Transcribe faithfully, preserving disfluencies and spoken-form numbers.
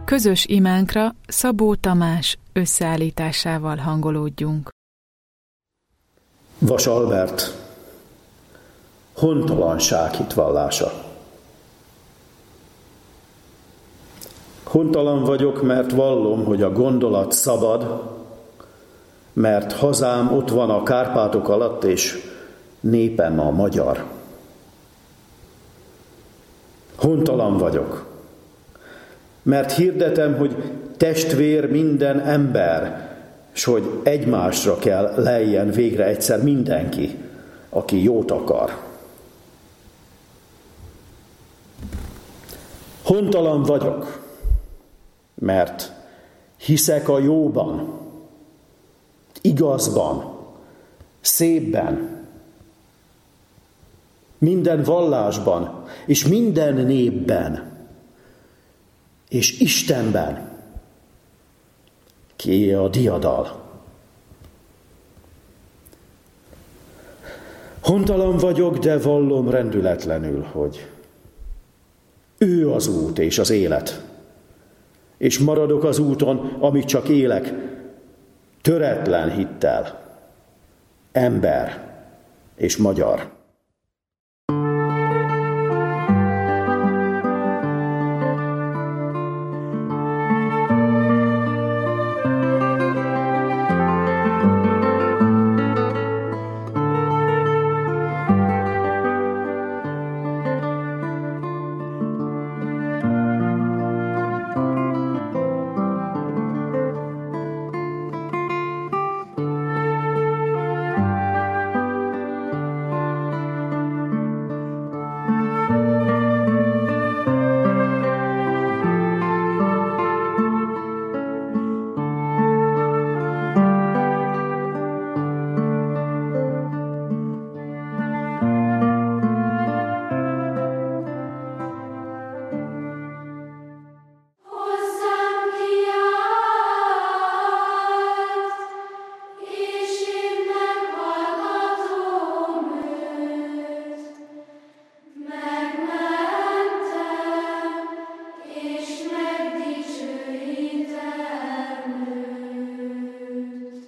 Közös imánkra Szabó Tamás összeállításával hangolódjunk. Vas Albert, hontalanság hitvallása. Hontalan vagyok, mert vallom, hogy a gondolat szabad, mert hazám ott van a Kárpátok alatt, és népem a magyar. Hontalan vagyok, mert hirdetem, hogy testvér minden ember, s hogy egymásra kell lejjen végre egyszer mindenki, aki jót akar. Hontalan vagyok, mert hiszek a jóban, igazban, szépben, minden vallásban, és minden népben, és Istenben, kié a diadal. Hontalan vagyok, de vallom rendületlenül, hogy ő az út és az élet, és maradok az úton, amíg csak élek, töretlen hittel, ember és magyar.